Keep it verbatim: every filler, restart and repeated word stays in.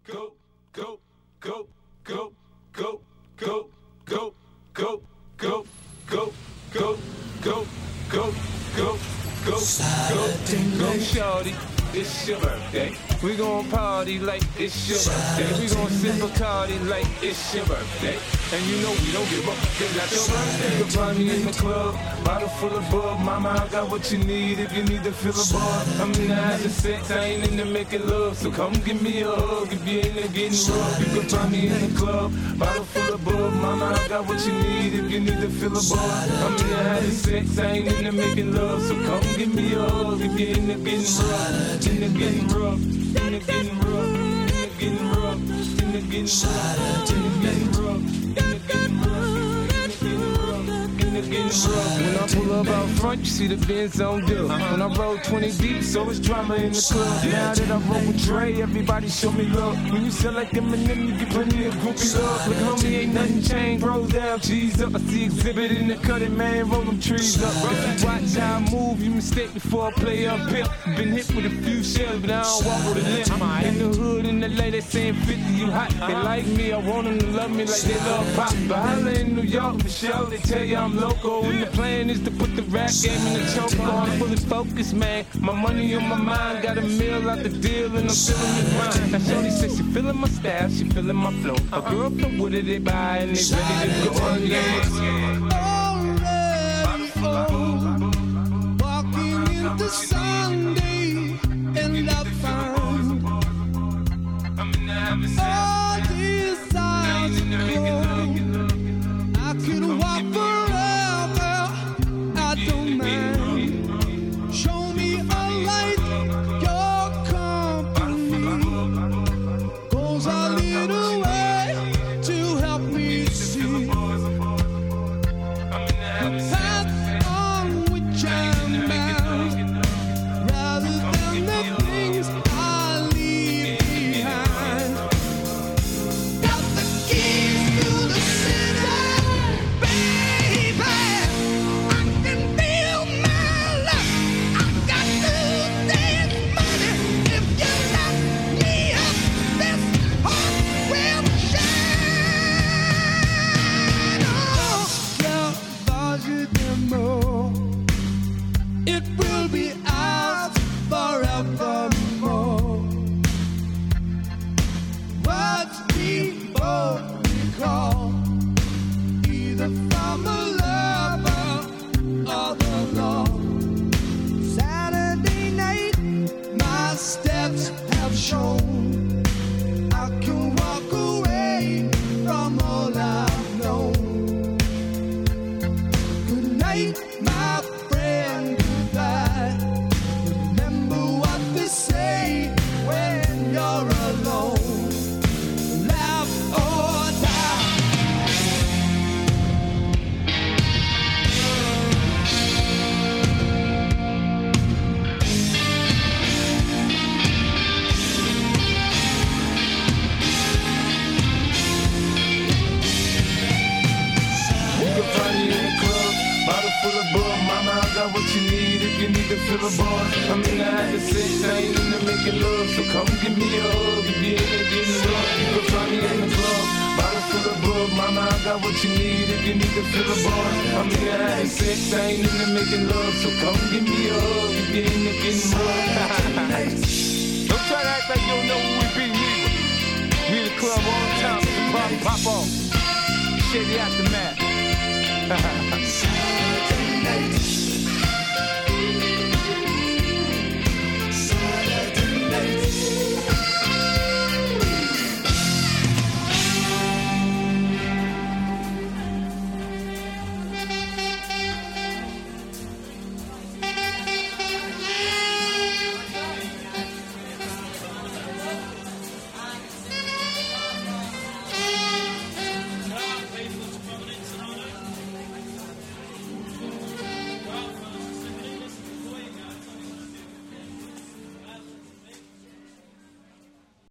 go, go, go, go, go, go, go, go, go, go, go, go, go, go, go, go, shorty, it's your birthday. We gon' party like it's your birthday. We gon' sip Bacardi like it's your birthday. And you know we don't give up, cause that's your birthday. You can find me in the club, bottle full of bug. Mama, I got what you need if you need to fill a bar. I'm in the house of sex, I ain't into making love. So come give me a hug if you ain't into getting rough. You can find me in the club, bottle full of bug. Mama, I got what you need if you need to fill a bar. I'm in the house of sex, I ain't into making love. So come give me a hug if you ain't into getting rough. Into getting rough, into getting rough, into getting rough, into getting rough, into getting rough, into getting rough, into getting rough, into getting rough. When I pull up out front, you see the Benz on dub. When I roll twenty deep, so it's drama in the club. Now that I roll with Dre, everybody show me love. When you sell like Eminem, you get plenty of groupie love. Look, homie, ain't nothing changed. Rolls down, cheese up. I see exhibit in the cutting, man. Roll them trees up. If you watch how I move, you mistake before I play up here. Been hit with a few shells, but I don't walk with a limp. In the hood, in the L A, they saying fifty, you hot. They like me, I want them to love me like they love pop. But holla in New York, for sure, they tell you I'm local. And the plan is to put the rap game in the choke. I'm fully focused, man. My money on my mind, got a meal out the deal, and I'm feeling it mine. Now shorty says she feeling my style, she feeling my flow. A girl from Wooded, they buy, and they ready to go again. Walking into Sunday, and I found all these eyes cold. I could walk forever, I don't mind. Show me a light, your company goes a little way to help me see the path on which I'm bound, rather than the things I leave behind. Got the keys to the city, baby. I can feel my love. I got to dance money. If you let me up, this heart will shine. Oh, yeah, larger than more. It will be ours forevermore. What we both recall, either from a lover or the law. Saturday night, my steps have shown I can walk away from all I've known. Good night, my friend, goodbye. Remember what they say when you're alone. Laugh or die. You can find me in the club, bottle full of bug. Mama, I got what you need if you need to fill a bar. I'm in the house of sex, I ain't into making love. So come give me a hug if you ain't into getting rough. You can find me in the club, bottle full of bug. Mama, I got what you need if you need to fill a bar. I'm in the house of sex, I ain't into making love. So come give me a hug if you ain't into getting rough. Don't try to act like you don't know who we be, neither. We in the club all the time, so pop, pop off. Shady aftermath.